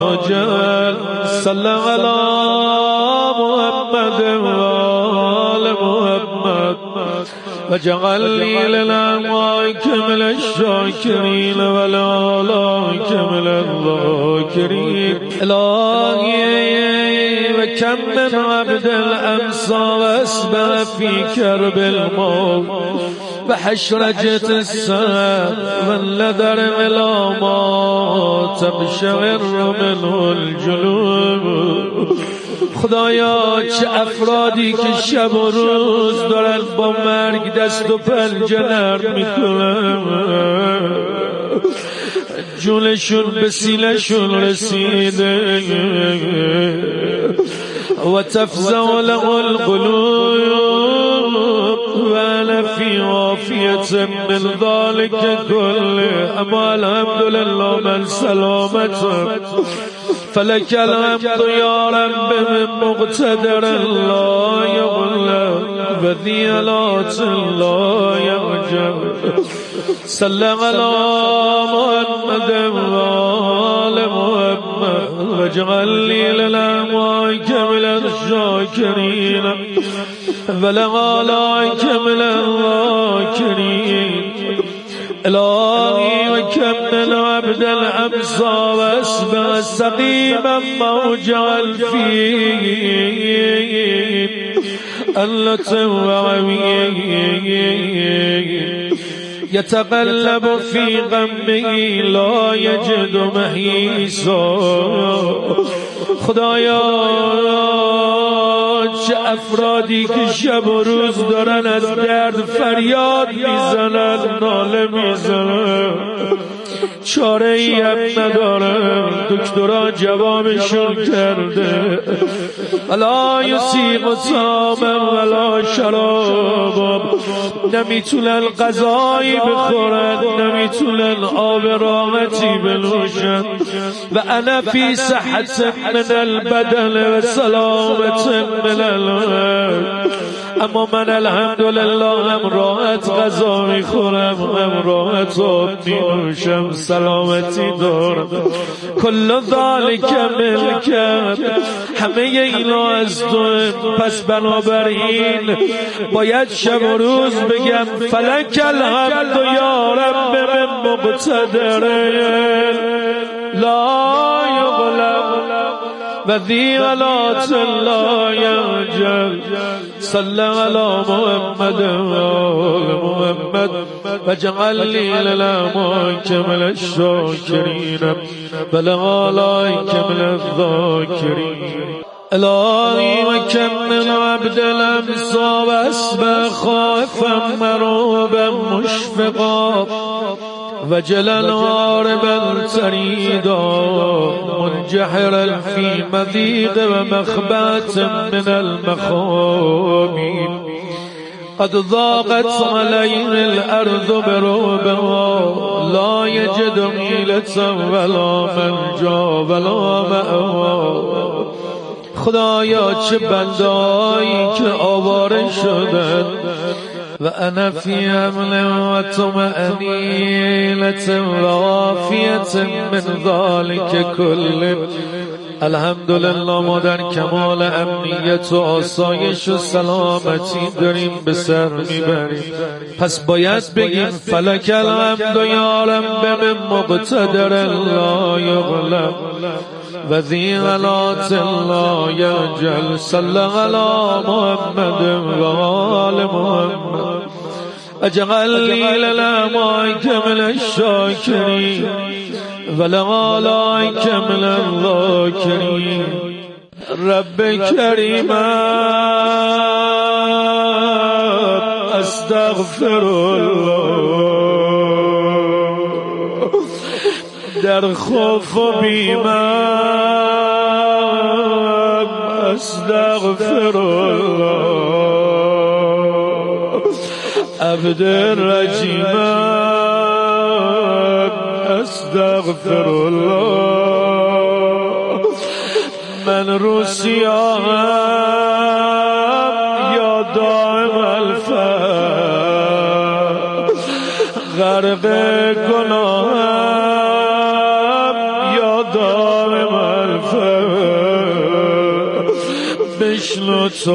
جل صلى على محمد وآل محمد وجعلني للأمائك من الشاكرين والآلائك من الذاكرين إلهي وكم من عبد الأمسى وأسبى في كرب الموت وحشرجة السهر والنذر ملامات تبشعر منه الجلوب. خدایا چه افرادی که شب و روز دارن با مرگ دست و پنجه نرم میکنن، جونشون به سینه‌شون رسیده و تفزع له القلوب و انا فی عافیة من ذلك كله. اما الحمدلله من سلامت فلك الحمد يا رب من مقتدر لا يغلب وذي آلات لا يغجب. صلى على محمد وآل محمد واجعلني للأمائك من الشاكرين ولآلائك من الذاكرين. إلهي وكم من عبد الأمسى وأسبى سقيما موجع فيه ألة وعويه يتقلب في غمه لا يجد محيصا. خدایا چه افرادی که شب و روز دارن از درد فریاد میزنن، ناله میزنن، چاره ای هم ندارن، دکترها جوابشون کرده ولا یسیغ طعاما ولا شرابا، نمیتونن غذایی بخورن، نمیتونن آب راحتی بنوشن. و انا فی صحت من البدن و سلامت من القلب. اما من الحمدلله هم راحت غذا میخورم، هم راحت آب مینوشم، سلامتی دارم. کل ذالک ملکت، همه اینا از تو. پس بنابراین باید شب و روز بگم فلک الحمد یا رب من مقتدر لا یغلب و ذی آلات لا یعجل. صلى على محمد وآل محمد واجعلني للأمائك من الشاكرين ولآلائك من الذاكرين. إلهي وكم من عبد الأمسى وأسبى خائفا مرعوبا مشفقا وجلا هاربا تريدا منجحرا في مضيق ومخبات من المخامين. قد ضاقت عليه الأرض برعبها لا يجد ميلة ولا منجا ولا مأوى. خدایا چه بندهایی که آواره شدند و انا فی امن و طمأنینة و عافیة من ذلك كله. الحمدلله ما در کمال امنیت و آسایش و سلامتی داریم به سر میبریم. پس باید بگیم فلک الحمد یا رب من مقتدر لا یغلب و ذی آلات لا یعجل. صلی علی محمد و آل محمد اجعلنی للأمائک من الشاکرین ولآلائک من الذاکرین. رب کریم استغفر الله، در خوف و بیمم استغفر الله، عبد الرجیم استغفر الله. من رو سیاهم یا دائم الفقر، غرق گناهم یا دائم بشنو تو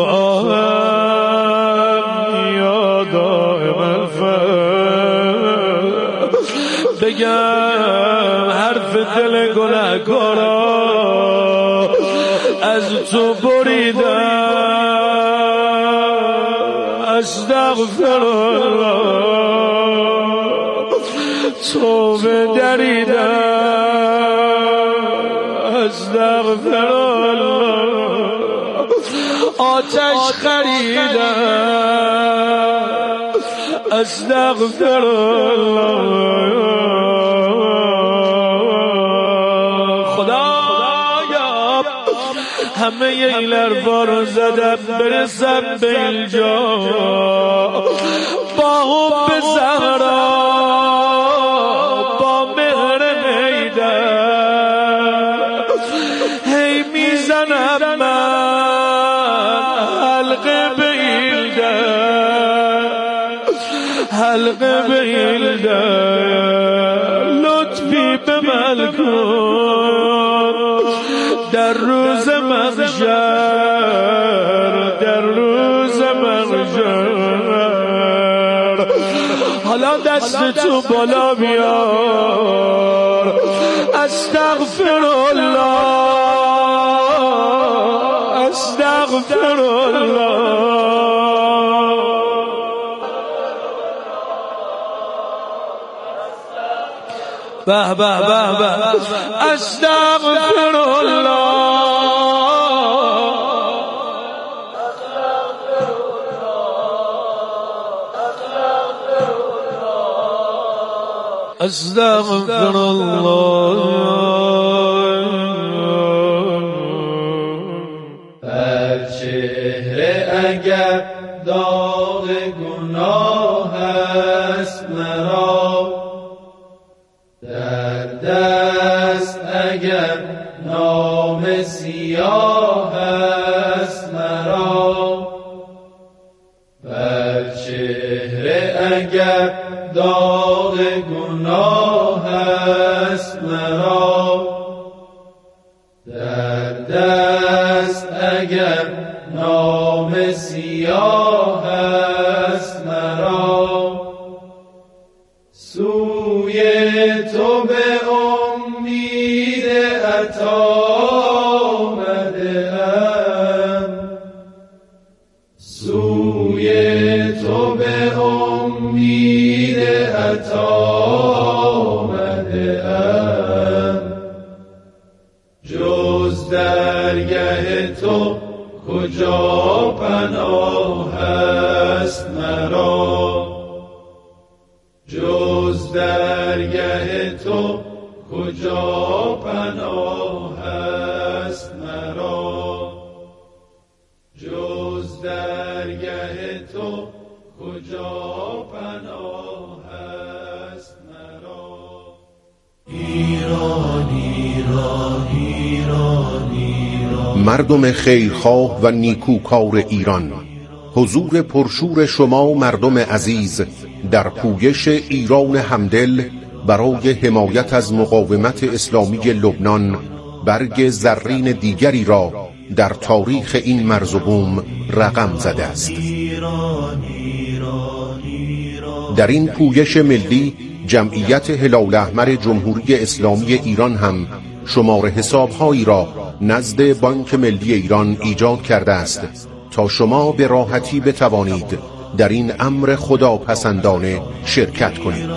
آهم یا دائم الفهم، بگم حرف دل گنه‌کارا از تو بریدم، استغفرالله توبه دریدم، استغفرالله آتش خریدم، استغفرالله خدایا همه این حرفا رو زدم برسم به اینجا، با حب زهرا با مهر میدن هی میزنم من حلقه به این در، حلقه به این در، لطفی به من کن در روز محشر، در روز محشر. حالا دست تو بالا بیار، استغفرالله استغفرالله. به به به به استغفرالله استغفرالله. بر چهره اگر داغ گناه است مرا، در دست اگر نام سیاه است مرا، بر چهره اگر داغ گناه است مرا، در دست اگر نام سیاه است مرا، سوی تو به امید عطا آمده‌ام، سوی تو به امید عطا آمده‌ام، جز درگه تو کجا پناه است مرا، جز درگه تو کجا پناه است مرا، جز درگه تو کجا پناه است مرا. ایران ایران ایران ایران، مردم خیرخواه و نیکوکار ایران، حضور پرشور شما مردم عزیز در پویش ایران همدل برای حمایت از مقاومت اسلامی لبنان برگ زرین دیگری را در تاریخ این مرز و بوم رقم زده است. در این پویش ملی جمعیت هلال احمر جمهوری اسلامی ایران هم شمار حسابهایی را نزد بانک ملی ایران ایجاد کرده است تا شما به راحتی بتوانید در این امر خداپسندانه شرکت کنید.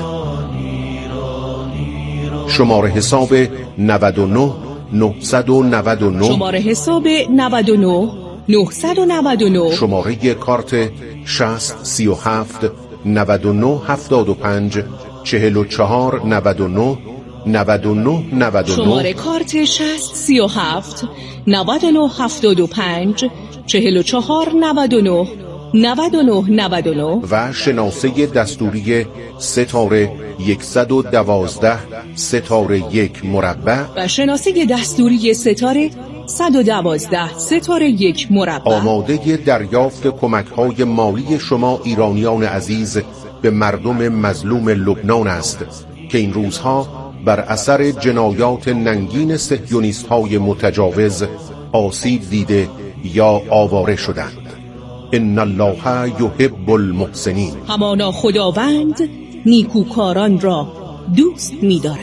شمار حساب 99 999 شماره حساب 99 999 شماره کارت 6037 99 75 44 99 99 99 شماره کارت 6037 99 75 44 99 99 99 و شناسه دستوری ستاره 112 ستاره 1 مربع و شناسه دستوری ستاره 112 ستاره 1 مربع آماده دریافت کمک‌های مالی شما ایرانیان عزیز به مردم مظلوم لبنان است که این روزها بر اثر جنایات ننگین صهیونیست‌های متجاوز آسیب دیده یا آواره شدند. ان الله یحب المحسنین. همانا خداوند نیکوکاران را دوست می‌دارد.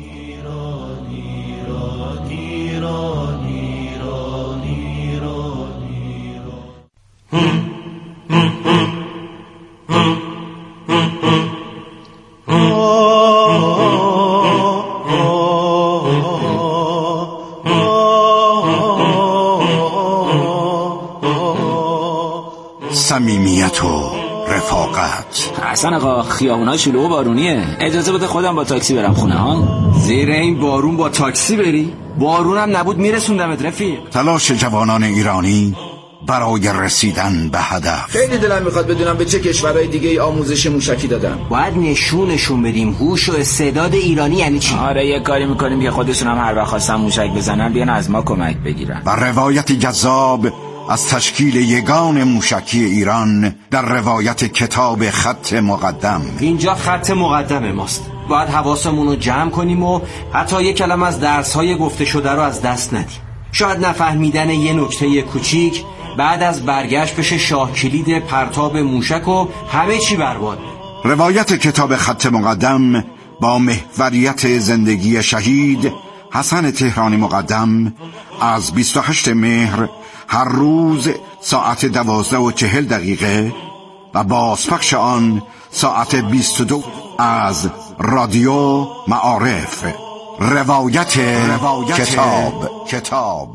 صمیمیت و رفاقت. حسن آقا خیابونا شلوغ و بارونیه، اجازه بده خودم با تاکسی برم خونه ها. زیر این بارون با تاکسی بری؟ بارونم نبود میرسوندمت رفیق. تلاش جوانان ایرانی برای رسیدن به هدف. خیلی دلم میخواد بدونم به چه کشورهای دیگه آموزش موشکی دادن. باید نشون بدیم هوش و استعداد ایرانی یعنی چی. آره یه کاری میکنیم که خودشون هم هر وقت خواستن موشک بزنن بیان از ما کمک بگیرن. و روایت جذاب از تشکیل یگان موشکی ایران در روایت کتاب خط مقدم. اینجا خط مقدم ماست، باید حواسمون رو جمع کنیم و حتی یک کلمه از درس‌های گفته شده رو از دست ندیم. شاید نفهمیدن یه نکته کوچیک بعد از برگشت بشه شاه کلید پرتاب موشک و همه چی برباد. روایت کتاب خط مقدم با محوریت زندگی شهید حسن تهرانی مقدم از 28 مهر هر روز ساعت 12:40 و بازپخش آن ساعت 22 از رادیو معارف. روایت کتاب.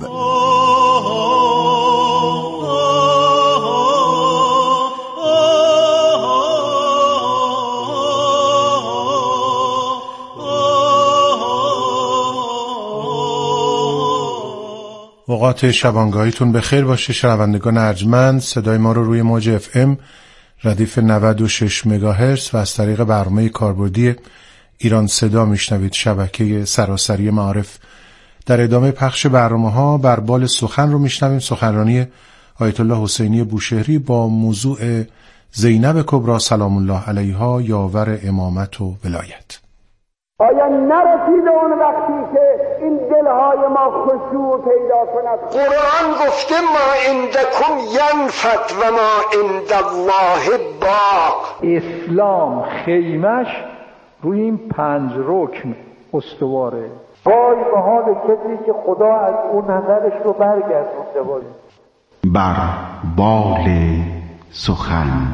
اوقات شبانگاهیتون به خیر باشه شنوندگان ارجمند. صدای ما رو روی موج FM ردیف 96 مگاهرتز و از طریق برنامه کاربردی ایران صدا میشنوید. شبکه سراسری معارف. در ادامه پخش برنامه‌ها بر بال سخن رو میشنویم، سخنرانی آیت الله حسینی بوشهری با موضوع زینب کبری سلام الله علیها یاور امامت و ولایت. آیا نرسیده اون وقتی که این دلهای ما خشوع پیدا کند؟ قرآن گفته ما عندکم ینفد و ما عند الله باق. اسلام خیمش روی این 5 رکن استواره. وای به حال کسی که خدا از اون نظرش رو برگردونده باشه. بر بال سخن.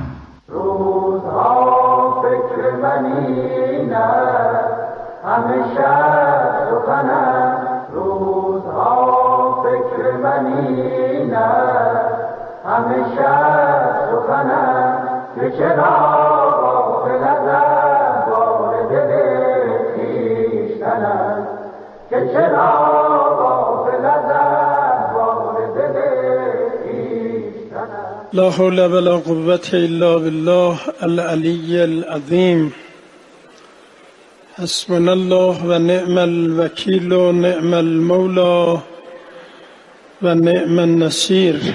روزها فکر منی نه همیشه سخنم. روزها فکر منی نه همیشه سخنم. که چرا غافل ازم بار دل خویشتنم. که چرا غافل ازم بار دل خویشتنم. لا حول ولا قوة الا بالله العلی العظیم. حسبنا الله و نعم الوکیل و نعم المولا و نعم النصیر.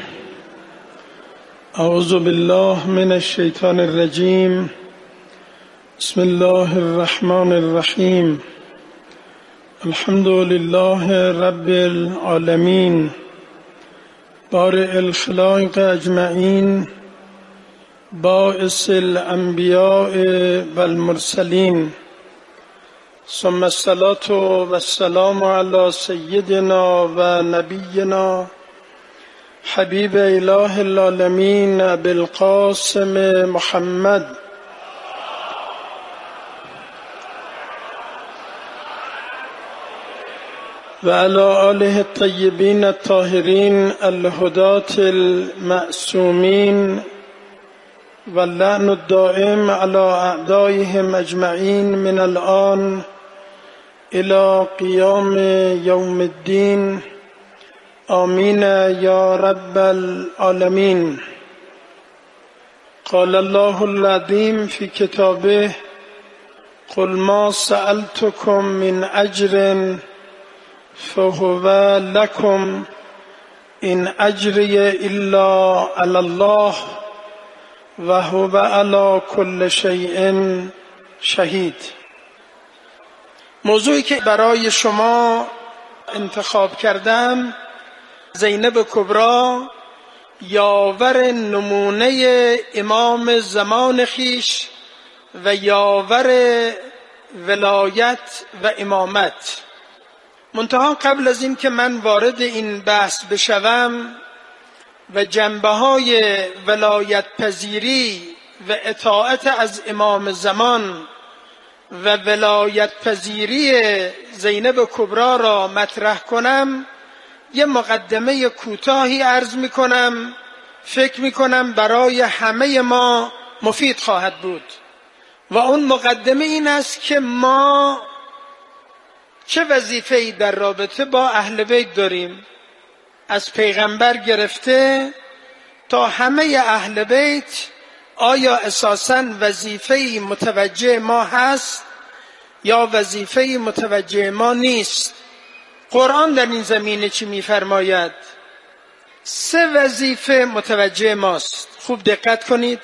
اعوذ بالله من الشیطان الرجیم. بسم الله الرحمن الرحیم. الحمد لله رب العالمین بارئ الخلائق اجمعین باعث الانبیاء والمرسلین. ثم الصلاة والسلام على سيدنا و نبينا حبيب إله العالمين بالقاسم محمد وعلى آله الطيبين الطاهرين الهداة المعصومين واللعن الدائم على أعدائهم أجمعين من الآن إلى قيام يوم الدين. آمين يا رب العالمين. قال الله العظيم في كتابه قل ما سألتكم من أجر فهو لكم إن أجري إلا على الله وهو على كل شيء شهید. موضوعی که برای شما انتخاب کردم زینب کبری یاور نمونه امام زمان خیش و یاور ولایت و امامت. منتها قبل از این که من وارد این بحث بشوم و جنبه‌های ولایت پذیری و اطاعت از امام زمان و ولایت پذیری زینب کبری را مطرح کنم، یه مقدمه کوتاهی عرض میکنم، فکر میکنم برای همه ما مفید خواهد بود. و اون مقدمه این است که ما چه وظیفه‌ای در رابطه با اهل بیت داریم، از پیغمبر گرفته تا همه اهل بیت. آیا اساساً وظیفه‌ای متوجه ما هست یا وظیفه‌ای متوجه ما نیست؟ قرآن در این زمینه چی می‌فرماید؟ 3 وظیفه متوجه ماست. خوب دقت کنید.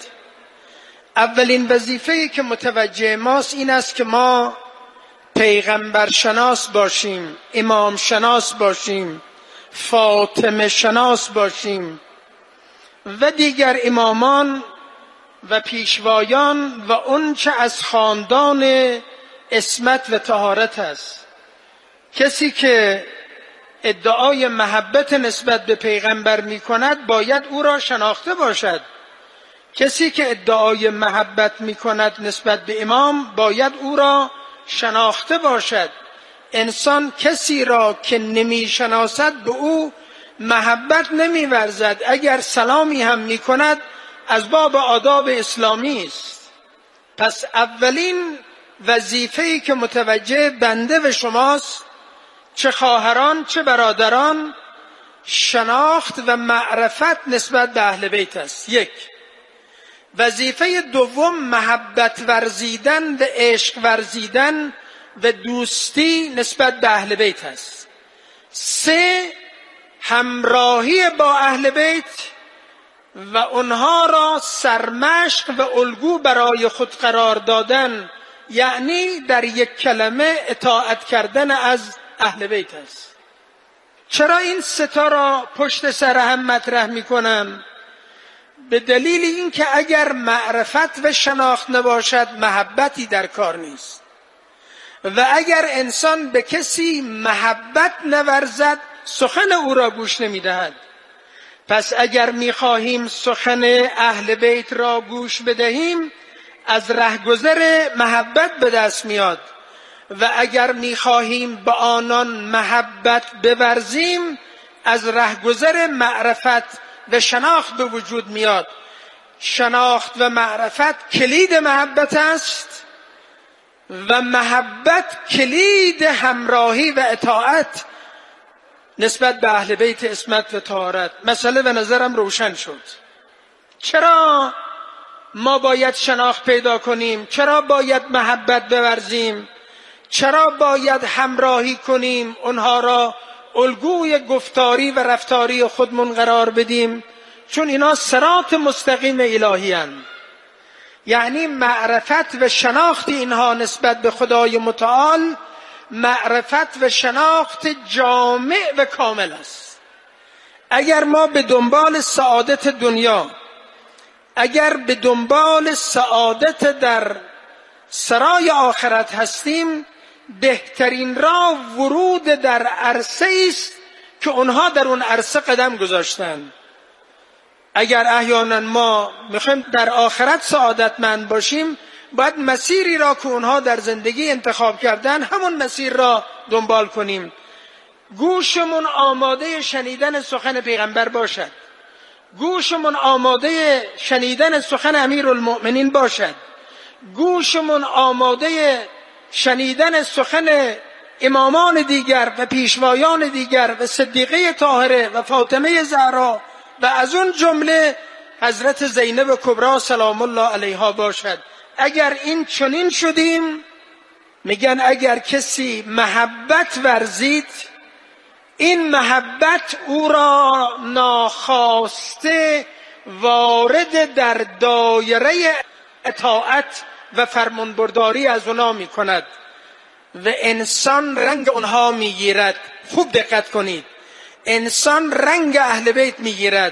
اولین وظیفه‌ای که متوجه ماست این است که ما پیغمبر شناس باشیم، امام شناس باشیم، فاطمه شناس باشیم و دیگر امامان و پیشوایان و اون چه از خاندان عصمت و طهارت است. کسی که ادعای محبت نسبت به پیغمبر می کند باید او را شناخته باشد. کسی که ادعای محبت می کند نسبت به امام باید او را شناخته باشد. انسان کسی را که نمی شناسد به او محبت نمی ورزد. اگر سلامی هم می کند از باب آداب اسلامی است. پس اولین وظیفه‌ای که متوجه بنده و شماست، چه خواهران چه برادران، شناخت و معرفت نسبت به اهل بیت است. 1. وظیفه دوم محبت ورزیدن و عشق ورزیدن و دوستی نسبت به اهل بیت است. 3. همراهی با اهل بیت و اونها را سرمشق و الگو برای خود قرار دادن، یعنی در یک کلمه اطاعت کردن از اهل بیت است. چرا این 3 تا را پشت سر هم مطرح می کنم؟ به دلیل اینکه اگر معرفت و شناخت نباشد محبتی در کار نیست و اگر انسان به کسی محبت نورزد سخن او را گوش نمی دهد. پس اگر می خواهیم سخن اهل بیت را گوش بدهیم از رهگذر محبت به دست میاد و اگر می خواهیم به آنان محبت بورزیم از رهگذر معرفت و شناخت به وجود میاد. شناخت و معرفت کلید محبت است و محبت کلید همراهی و اطاعت نسبت به اهل بیت عصمت و طهارت. مسئله به نظرم روشن شد. چرا ما باید شناخت پیدا کنیم؟ چرا باید محبت بورزیم؟ چرا باید همراهی کنیم؟ اونها را الگوی گفتاری و رفتاری خودمون قرار بدیم؟ چون اینا صراط مستقیم الهی هستند. یعنی معرفت و شناخت اینها نسبت به خدای متعال معرفت و شناخت جامع و کامل است. اگر ما به دنبال سعادت دنیا، اگر به دنبال سعادت در سرای آخرت هستیم، بهترین راه ورود در عرصه است که اونها در اون عرصه قدم گذاشتن. اگر احیانا ما میخوایم در آخرت سعادتمند باشیم باید مسیری را که اونها در زندگی انتخاب کردن همون مسیر را دنبال کنیم. گوشمون آماده شنیدن سخن پیغمبر باشد، گوشمون آماده شنیدن سخن امیرالمؤمنین باشد، گوشمون آماده شنیدن سخن امامان دیگر و پیشوایان دیگر و صدیقه طاهره و فاطمه زهرا و از اون جمله حضرت زینب کبری سلام الله علیها باشد. اگر این چنین شدیم، میگن اگر کسی محبت ورزید، این محبت او را ناخواسته وارد در دایره اطاعت و فرمانبرداری از اونا می کند و انسان رنگ اونها می گیرد. خوب دقت کنید، انسان رنگ اهل بیت می گیرد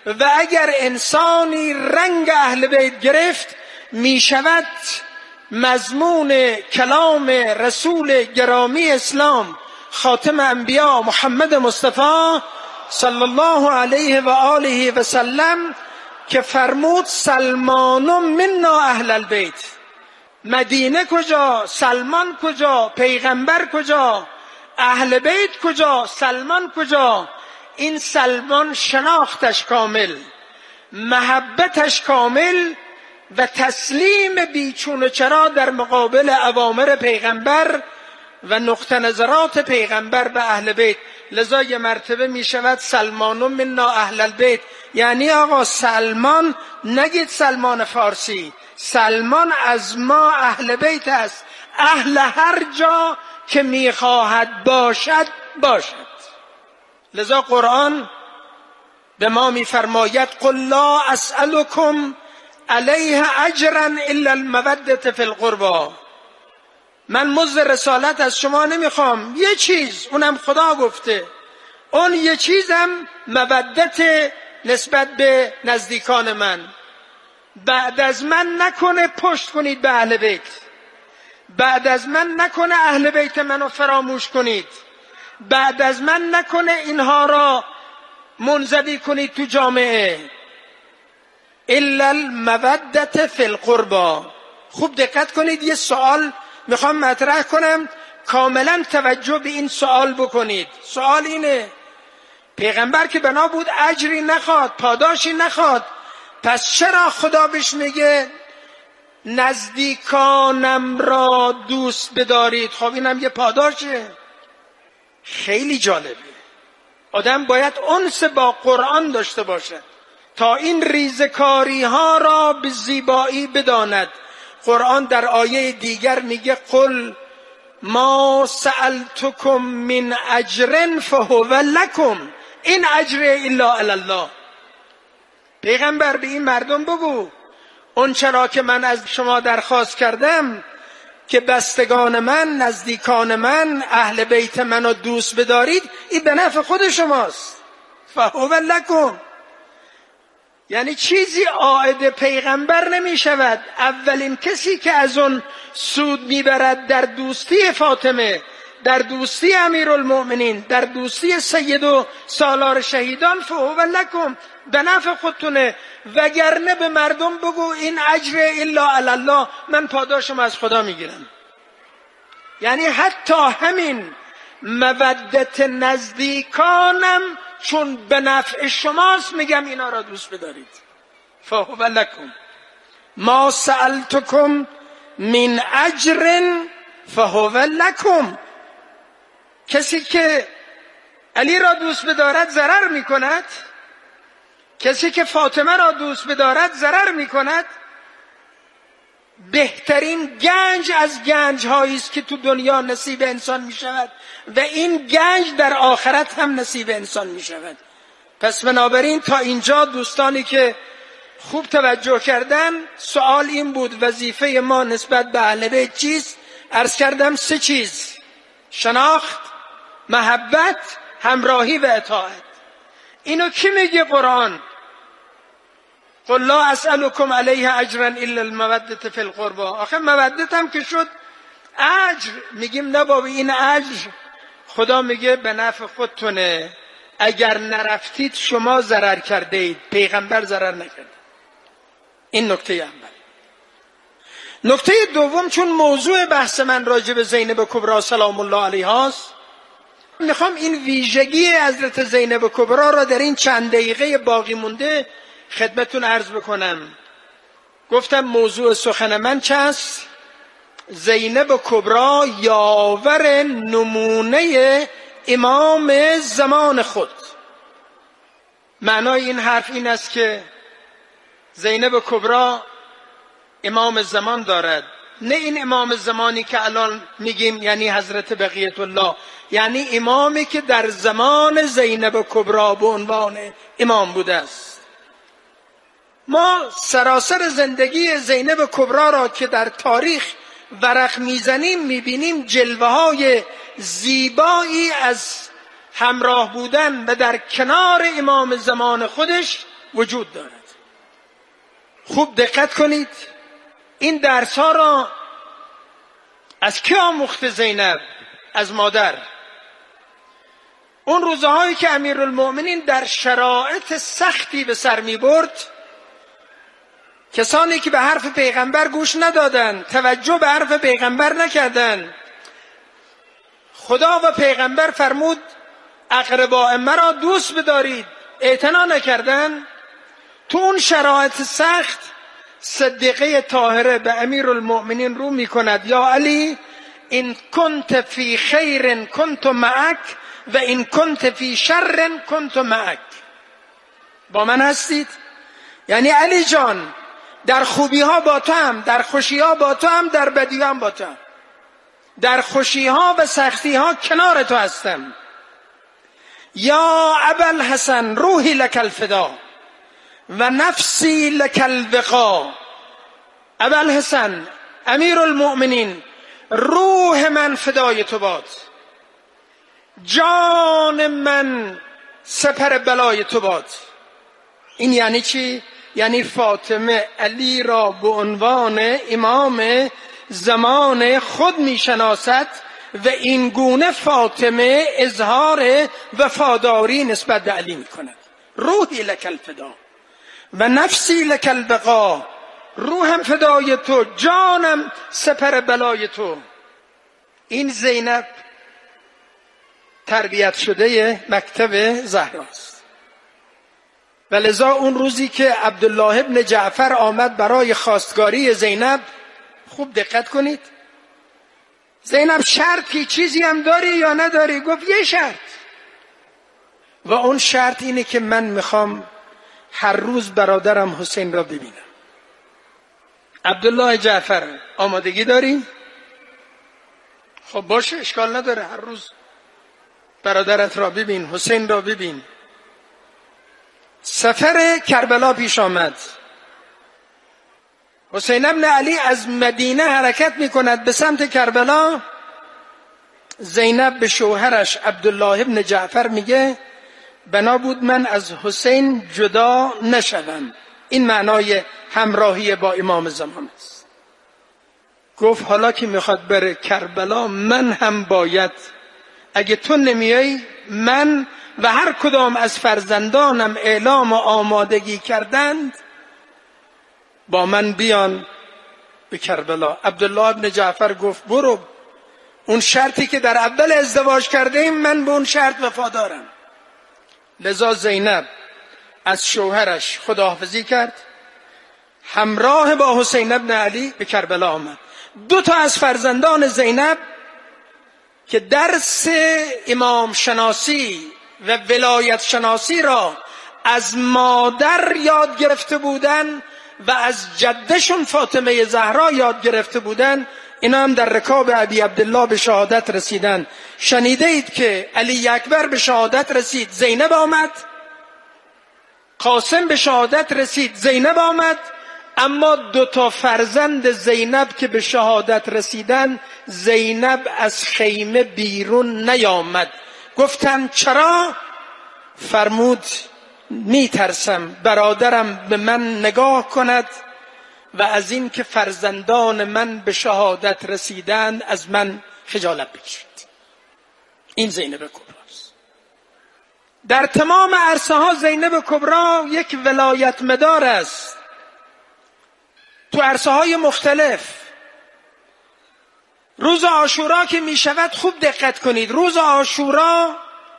و اگر انسانی رنگ اهل بیت گرفت می شود مضمون کلام رسول گرامی اسلام خاتم انبیا محمد مصطفی صلی الله علیه و آله و سلم که فرمود سلمان منا اهل البیت. مدینه کجا؟ سلمان کجا؟ پیغمبر کجا؟ اهل بیت کجا؟ سلمان کجا؟ این سلمان شناختش کامل، محبتش کامل و تسلیم بیچون و چرا در مقابل اوامر پیغمبر و نقطه نظرات پیغمبر به اهل بیت. لذا یه مرتبه می شود سلمان منا اهل البیت، یعنی آقا سلمان نگید سلمان فارسی، سلمان از ما اهل بیت است، اهل هر جا که می خواهد باشد باشد. لذا قرآن به ما می فرماید قل لا اسألكم علیه اجرا الا المودة فی القربى. من مزد رسالت از شما نمیخوام، یه چیز، اونم خدا گفته، اون یه چیزم مودت نسبت به نزدیکان من. بعد از من نکنه پشت کنید به اهل بیت، بعد از من نکنه اهل بیت منو فراموش کنید، بعد از من نکنه اینها را منزوی کنید تو جامعه. الا المودة فی القربى. خوب دقت کنید، یه سوال میخوام مطرح کنم، کاملا توجه به این سوال بکنید. سوال اینه، پیغمبر که بنا بود اجری نخواد، پاداشی نخواد، پس چرا خدا بهش میگه نزدیکانم را دوست بدارید؟ خب اینم یه پاداشه. خیلی جالبه. آدم باید انس با قرآن داشته باشد تا این ریزکاری ها را به زیبایی بداند. قرآن در آیه دیگر میگه قل ما سألتکم من اجر فهو لکم این اجر الا علی الله. پیغمبر به این مردم بگو اون چرا که من از شما درخواست کردم که بستگان من، نزدیکان من، اهل بیت منو دوست بدارید، این به نفع خود شماست. فهو لکم، یعنی چیزی عائد پیغمبر نمی شود. اولین کسی که از اون سود میبرد در دوستی فاطمه، در دوستی امیرالمؤمنین، در دوستی سید و سالار شهیدان، فهو لکم، به نفع خودتونه. وگرنه به مردم بگو این اجر الا علی الله، من پاداشم از خدا میگیرم. یعنی حتی همین مودت نزدیکانم چون به نفع شماست میگم اینا را دوست بدارید. فهو لکم ما سألتکم من اجر فهو لکم. کسی که علی را دوست بدارد ضرر میکند، کسی که فاطمه را دوست بدارد ضرر میکند. بهترین گنج از گنج هایی است که تو دنیا نصیب انسان می شود و این گنج در آخرت هم نصیب انسان می شود. پس بنابراین تا اینجا دوستانی که خوب توجه کردن، سوال این بود وظیفه ما نسبت به اهل بیت چیست؟ عرض کردم 3 چیز: شناخت، محبت، همراهی و اطاعت. اینو کی میگه؟ قرآن. قل لا اسألكم علیه اجرا الا المودة فی القربى. آخه مودت هم که شد اجر، میگیم نه بابا این اجر خدا میگه به نفع خودتونه، اگر نرفتید شما ضرر کرده اید، پیغمبر ضرر نکرد. این نکته اول. نکته دوم، چون موضوع بحث من راجع به زینب کبری سلام الله علیها است، میخوام این ویژگی حضرت زینب کبری را در این چند دقیقه باقی مونده خدمتون عرض بکنم. گفتم موضوع سخن من چه است؟ زینب کبری یاور نمونه امام زمان خود. معنای این حرف این است که زینب کبری امام زمان دارد، نه این امام زمانی که الان میگیم یعنی حضرت بقیت الله، یعنی امامی که در زمان زینب کبری به عنوان امام بوده است. ما سراسر زندگی زینب کبری را که در تاریخ ورق میزنیم میبینیم جلوه های زیبایی از همراه بودن و در کنار امام زمان خودش وجود دارد. خوب دقت کنید، این درس ها را از کی آموخت زینب؟ از مادر. اون روزهایی که امیرالمؤمنین در شرایط سختی به سر می برد، کسانی که به حرف پیغمبر گوش ندادند، توجه به حرف پیغمبر نکردند، خدا و پیغمبر فرمود اقرباء مرا دوست بدارید، اعتنا نکردند. تو اون شرایط سخت صدیقه طاهره به امیرالمؤمنین رو می کند: یا علی این کنت فی خیر کنت معک و این کنت فی شر کنت معک. با من هستید؟ یعنی علی جان، در خوبی ها با تو هم، در خوشی ها با تو هم، در بدی هم با تو هم. در خوشی ها و سختی ها کنار تو هستم. یا ابوالحسن روحی لک الفدا و نفسی لک الوقا. ابوالحسن امیرالمؤمنین، روح من فدای تو باد، جان من سپر بلای تو باد. این یعنی چی؟ یعنی فاطمه علی را به عنوان امام زمان خود میشناسد و این گونه فاطمه اظهار وفاداری نسبت به علی میکند. روحی لک الفدا و نفسی لک البقا، روحم فدای تو، جانم سپر بلای تو. این زینب تربیت شده مکتب زهراست. و لذا اون روزی که عبدالله ابن جعفر آمد برای خواستگاری زینب، خوب دقت کنید، زینب شرطی چیزی هم داری یا نداری؟ گفت یه شرط، و اون شرط اینه که من میخوام هر روز برادرم حسین را ببینم. عبدالله جعفر آمادگی داری؟ خب باشه، اشکال نداره، هر روز برادرت را ببین، حسین را ببین. سفر کربلا پیش آمد. حسین ابن علی از مدینه حرکت می کند به سمت کربلا. زینب به شوهرش عبدالله ابن جعفر میگه بنا بود من از حسین جدا نشوم. این معنای همراهی با امام زمان است. گفت حالا که میخواد بره کربلا، من هم باید، اگه تو نمیایی، من و هر کدام از فرزندانم اعلام و آمادگی کردند با من بیان به کربلا. عبدالله ابن جعفر گفت برو، اون شرطی که در اول ازدواج کرده ایم من به اون شرط وفادارم. لذا زینب از شوهرش خداحافظی کرد، همراه با حسین ابن علی به کربلا آمد. 2 تا از فرزندان زینب که درس امام شناسی و ولایت شناسی را از مادر یاد گرفته بودن و از جدشون فاطمه زهرا یاد گرفته بودن، اینا هم در رکاب ابی عبدالله به شهادت رسیدن. شنیده اید که علی اکبر به شهادت رسید، زینب آمد. قاسم به شهادت رسید، زینب آمد. اما 2 تا فرزند زینب که به شهادت رسیدن، زینب از خیمه بیرون نیامد. گفتن چرا؟ فرمود میترسم برادرم به من نگاه کند و از این که فرزندان من به شهادت رسیدند از من خجالت بکشد. این زینب کبراست. در تمام عرصه ها زینب کبرا یک ولایت مدار است. تو عرصه های مختلف. روز عاشورا که می شود خوب دقت کنید. روز عاشورا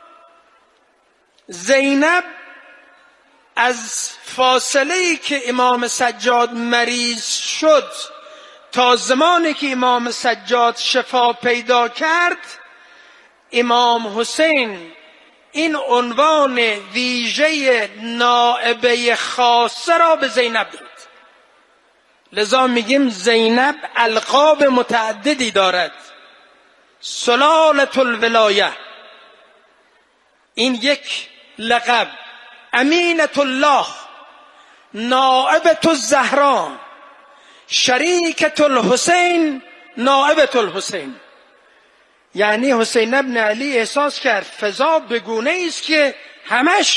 زینب از فاصله‌ای که امام سجاد مریض شد تا زمانی که امام سجاد شفا پیدا کرد، امام حسین این عنوان ویژه نائبه خاصه را به زینب داد. لذا میگیم زینب القاب متعددی دارد. سلالة الولایه، این یک لقب. امینة الله، نائبة الزهرا، شریکة الحسین، نائبة الحسین. یعنی حسین ابن علی احساس کرد فضا بگونه است که همش